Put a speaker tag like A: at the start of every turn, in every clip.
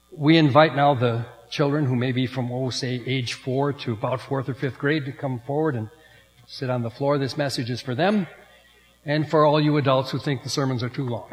A: We invite now the children who may be from, say, age 4 to about 4th or 5th grade to come forward and sit on the floor. This message is for them and for all you adults who think the sermons are too long.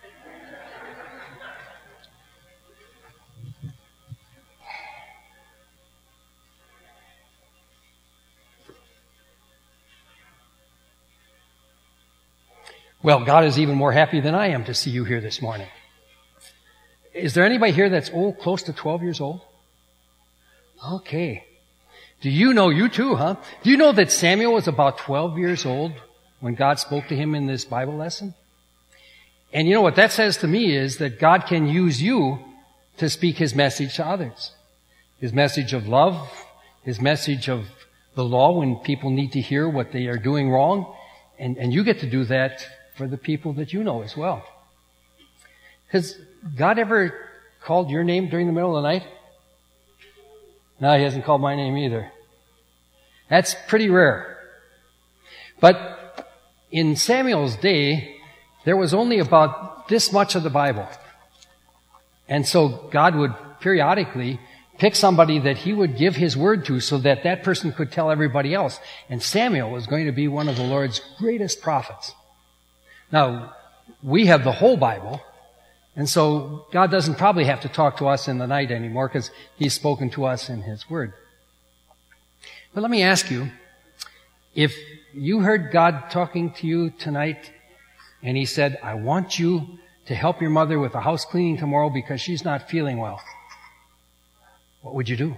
A: Well, God is even more happy than I am to see you here this morning. Is there anybody here that's close to 12 years old? Okay. Do you know, you too, huh? Do you know that Samuel was about 12 years old when God spoke to him in this Bible lesson? And you know what that says to me is that God can use you to speak His message to others. His message of love, His message of the law when people need to hear what they are doing wrong. And you get to do that for the people that you know as well. Has God ever called your name during the middle of the night? No, He hasn't called my name either. That's pretty rare. But in Samuel's day, there was only about this much of the Bible. And so God would periodically pick somebody that He would give His word to so that that person could tell everybody else. And Samuel was going to be one of the Lord's greatest prophets. Now, we have the whole Bible, and so God doesn't probably have to talk to us in the night anymore because He's spoken to us in His word. But let me ask you, if you heard God talking to you tonight and He said, I want you to help your mother with the house cleaning tomorrow because she's not feeling well, what would you do?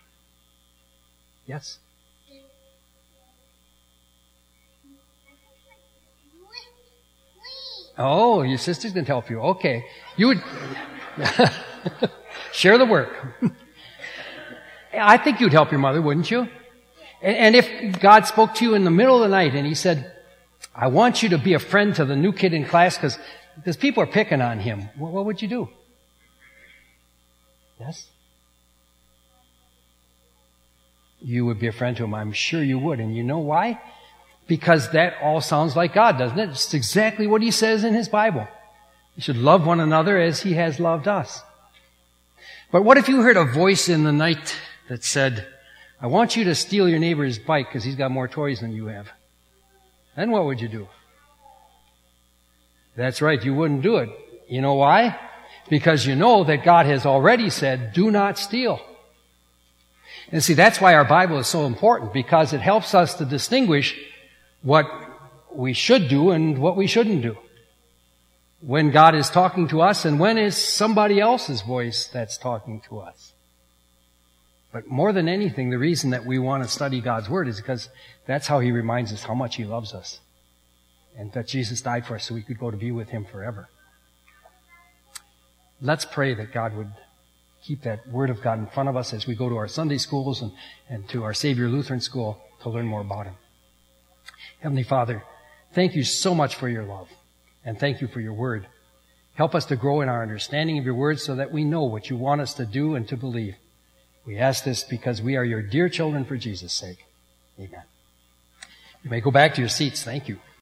A: Yes? Oh, your sister's going to help you. Okay. You would share the work. I think you'd help your mother, wouldn't you? And if God spoke to you in the middle of the night and He said, I want you to be a friend to the new kid in class because people are picking on him, what would you do? Yes? You would be a friend to him. I'm sure you would. And you know why? Because that all sounds like God, doesn't it? It's exactly what He says in His Bible. You should love one another as He has loved us. But what if you heard a voice in the night that said, I want you to steal your neighbor's bike because he's got more toys than you have? Then what would you do? That's right, you wouldn't do it. You know why? Because you know that God has already said, do not steal. And see, that's why our Bible is so important, because it helps us to distinguish what we should do and what we shouldn't do. When God is talking to us and when is somebody else's voice that's talking to us. But more than anything, the reason that we want to study God's Word is because that's how He reminds us how much He loves us. And that Jesus died for us so we could go to be with Him forever. Let's pray that God would keep that Word of God in front of us as we go to our Sunday schools and to our Savior Lutheran School to learn more about Him. Heavenly Father, thank you so much for your love, and thank you for your word. Help us to grow in our understanding of your word so that we know what you want us to do and to believe. We ask this because we are your dear children for Jesus' sake. Amen. You may go back to your seats. Thank you.